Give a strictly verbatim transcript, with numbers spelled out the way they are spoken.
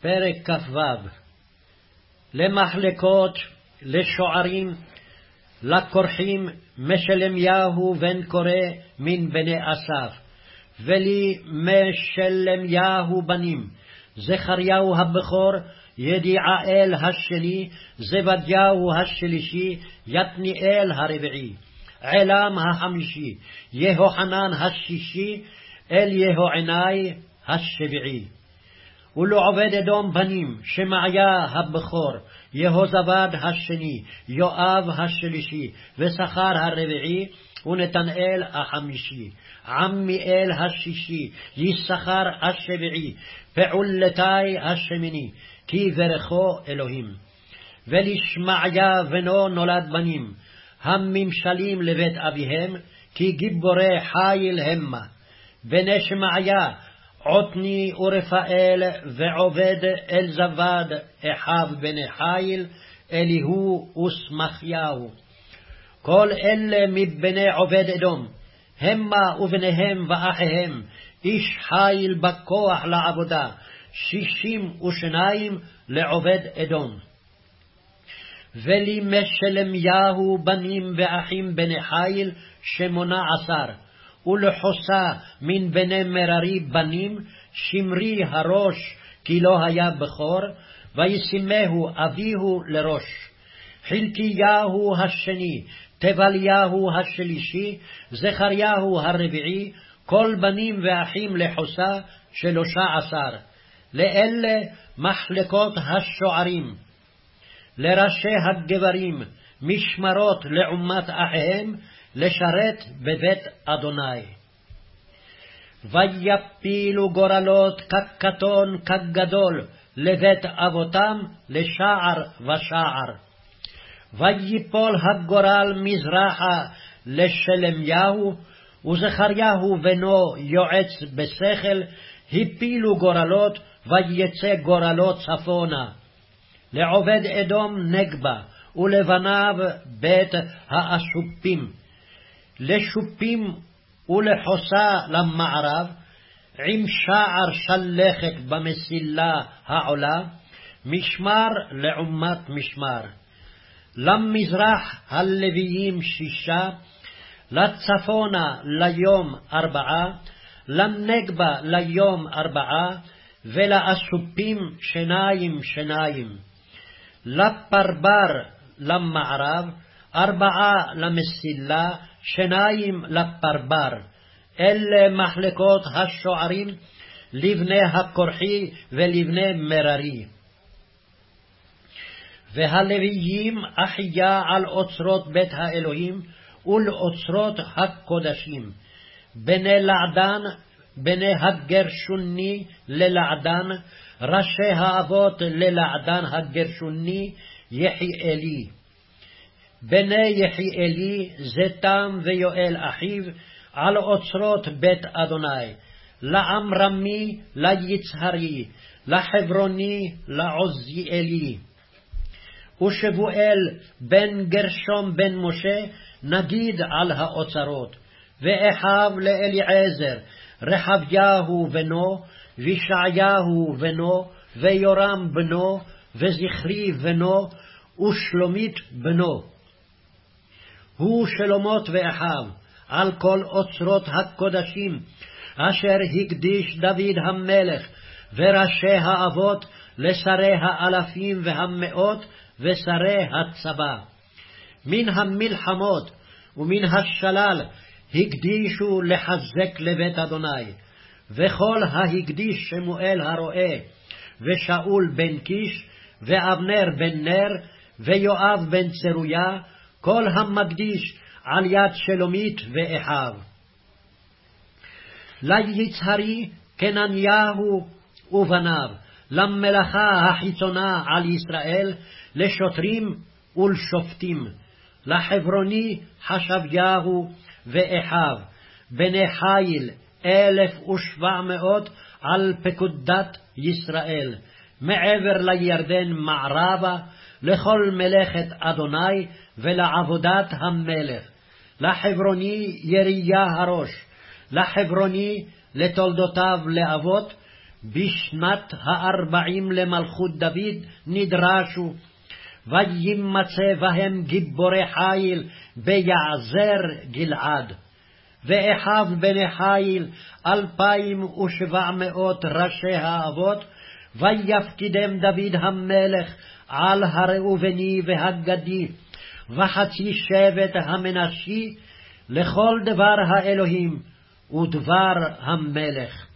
פרק כ"ו. למחלקות, לשוערים, לקורחים, משלמיהו בן קורא מן בני אסף, ולי משלמיהו בנים, זכריהו הבכור, ידיעאל השני, זבדיהו השלישי, יתניאל הרביעי, עלם החמישי, יהוחנן השישי, אליהוענai השביעי. ולעובד אדום בנים, שמעיה הבכור, יהוזבד השני, יואב השלישי, ושכר הרביעי, ונתנאל החמישי, עמיאל השישי, יששכר השביעי, פעולתי השמיני, כי ברכו אלוהים. ולשמעיה בנו נולד בנים, הממשלים לבית אביהם, כי גיבורי חיל המה. בני שמעיה, עותני ורפאל, ועובד אלזבד, אחיו בני חיל, אליהו וסמחיהו. כל אלה מבני עובד אדום, המה ובניהם ואחיהם, איש חיל בכוח לעבודה, שישים ושניים לעובד אדום. ולמשלמיהו בנים ואחים בני חיל, שמונה עשר. ולחוסה מן בני מררי בנים, שמרי הראש, כי לא היה בכור, וישימהו אביהו לראש. חלקיהו השני, תבליהו השלישי, זכריהו הרביעי, כל בנים ואחים לחוסה, שלושה עשר. לאלה מחלקות השוערים. לראשי הגברים, משמרות לעומת אחיהם, לשרת בבית אדוני. ויפילו גורלות כקטון כגדול לבית אבותם, לשער ושער. ויפול הגורל מזרחה לשלמיהו, וזכריהו בנו יועץ בשכל, הפילו גורלות, ויצא גורלות צפונה. לעובד אדום נגבה, ולבניו בית האשופים. לשופים ולחוסה למערב, עם שער שלכת במסילה העולה, משמר לעומת משמר. למזרח הלוויים שישה, לצפונה ליום ארבעה, לנגבה ליום ארבעה, ולאסופים שניים שניים. לפרבר למערב, ארבעה למסילה, שניים לפרבר. אלה מחלקות השוערים, לבני הקורחי ולבני מררי. והלוויים אחיה על אוצרות בית האלוהים ולאוצרות הקודשים. בני לעדן, בני הגרשוני ללעדן, ראשי האבות ללעדן הגרשוני, יחיאלי. בני יחיאלי, זתם ויואל אחיו, על אוצרות בית אדוני. לעמרמי, ליצהרי, לחברוני, לעוזיאלי. ושבואל בן גרשום בן משה, נגיד על האוצרות. ואחיו לאליעזר, רחביהו בנו, וישעיהו בנו, ויורם בנו, וזכרי בנו, ושלומית בנו. הוא שלומות ואחיו, על כל אוצרות הקודשים, אשר הקדיש דוד המלך, וראשי האבות, לשרי האלפים והמאות, ושרי הצבא. מן המלחמות ומן השלל הקדישו לחזק לבית אדוני. וכל ההקדיש שמואל הרועה, ושאול בן קיש, ואבנר בן נר, ויואב בן צרויה, כל המקדיש על יד שלומית ואחיו. ליצהרי כנניהו ובניו, למלאכה החיצונה על ישראל, לשוטרים ולשופטים. לחברוני חשביהו ואחיו, בני חיל אלף ושבע מאות על פקודת ישראל, מעבר לירדן מערבה, לכל מלאכת אדוני ולעבודת המלך. לחברוני יריה הראש, לחברוני לתולדותיו לאבות, בשנת הארבעים למלכות דוד נדרשו, וימצא בהם גיבורי חיל ביעזר גלעד. ואחיו בני חיל אלפיים ושבע מאות ראשי האבות, ויפקידם דוד המלך על הראובני והגדי, וחצי שבט המנשי, לכל דבר האלוהים ודבר המלך.